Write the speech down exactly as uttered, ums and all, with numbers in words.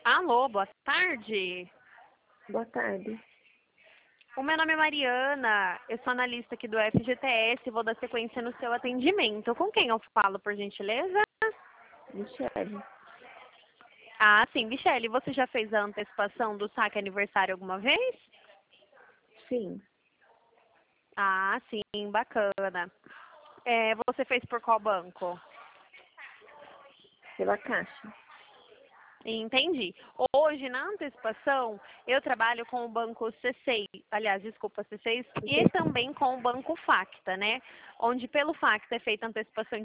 Alô, boa tarde. Boa tarde. O meu nome é Mariana, eu sou analista aqui do F G T S e vou dar sequência no seu atendimento. Com quem eu falo, por gentileza? Michele. Ah, sim, Michele, você já fez a antecipação do saque aniversário alguma vez? Sim, Ah, sim, bacana. É, você fez por qual banco? pela Caixa. Entendi. Hoje, na antecipação, eu trabalho com o banco C seis, aliás, desculpa, C seis, e também com o banco Facta, né? Onde pelo Facta é feita a antecipação